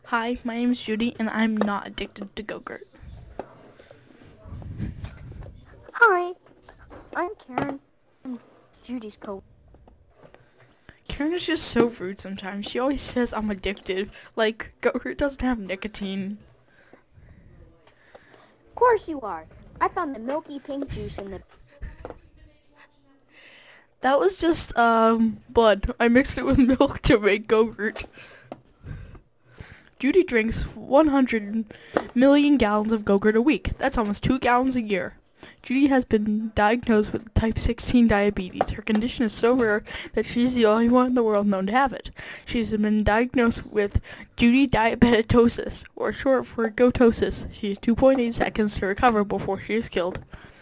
Hi, my name is Judy, and I'm not addicted to Go-Gurt. Hi, I'm Karen. I'm Judy's co. Karen is just so rude sometimes. She always says I'm addicted. Like, Go-Gurt doesn't have nicotine. Of course you are. I found the milky pink juice in the. That was just, blood. I mixed it with milk to make Go-Gurt. Judy drinks 100 million gallons of Go-Gurt a week. That's almost 2 gallons a year. Judy has been diagnosed with type 16 diabetes. Her condition is so rare that she's the only one in the world known to have it. She's been diagnosed with Judy diabetosis, or short for gotosis. She has 2.8 seconds to recover before she is killed.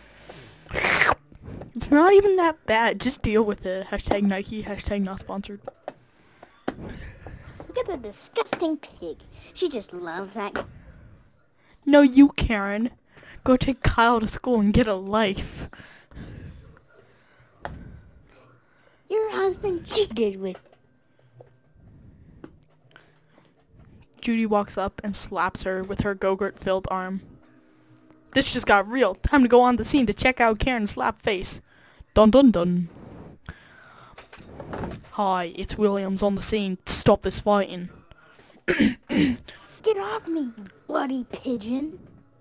It's not even that bad. Just deal with it. Hashtag Nike, hashtag not sponsored. Look at the disgusting pig. She just loves that. No, you, Karen. Go take Kyle to school and get a life. Your husband cheated with. Judy walks up and slaps her with her Go-Gurt-filled arm. This just got real. Time to go on the scene to check out Karen's slap face. Dun dun dun. Hi, it's Williams on the scene to stop this fighting. Get off me, you bloody pigeon.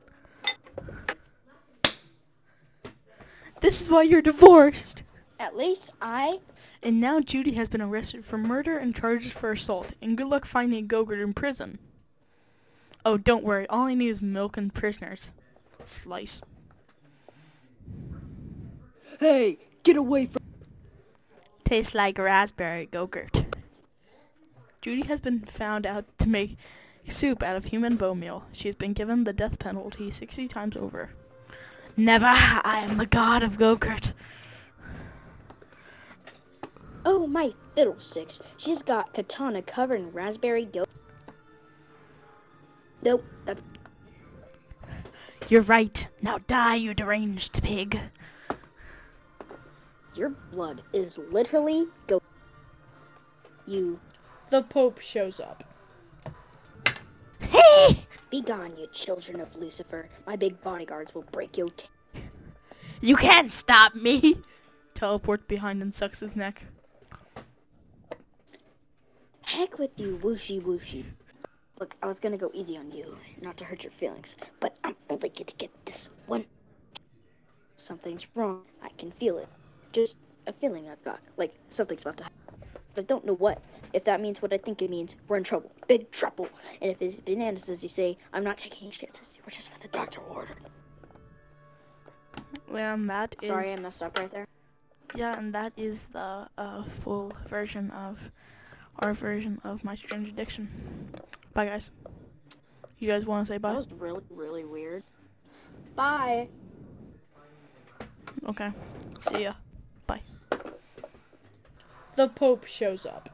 This is why you're divorced. At least I. And now Judy has been arrested for murder and charged for assault. And good luck finding Go-Gurt in prison. Oh, don't worry. All I need is milk and prisoners. Slice. Hey, get away from. Tastes like raspberry Go-Gurt. Judy has been found out to make soup out of human bone meal. She has been given the death penalty 60 times over. Never! I am the god of Go-Gurt. Oh, my fiddlesticks. She's got katana covered in raspberry go. Nope, that's. You're right. Now die, you deranged pig. Your blood is literally go. You. The Pope shows up. Hey! Be gone, you children of Lucifer. My big bodyguards will break your You can't stop me! Teleports behind and sucks his neck. Heck with you, wooshy wooshy. Look, I was gonna go easy on you, not to hurt your feelings, but I'm only gonna get this one. Something's wrong. I can feel it. Just a feeling I've got, like something's about to happen. But I don't know what. If that means what I think it means, we're in trouble. Big trouble. And if it's bananas, as you say, I'm not taking any chances. We're just what the doctor ordered. And that is... Sorry, I messed up right there. Yeah, and that is the full version of our version of My Strange Addiction. Bye, guys. You guys want to say bye? That was really, really weird. Bye. Okay. See ya. Bye. The Pope shows up.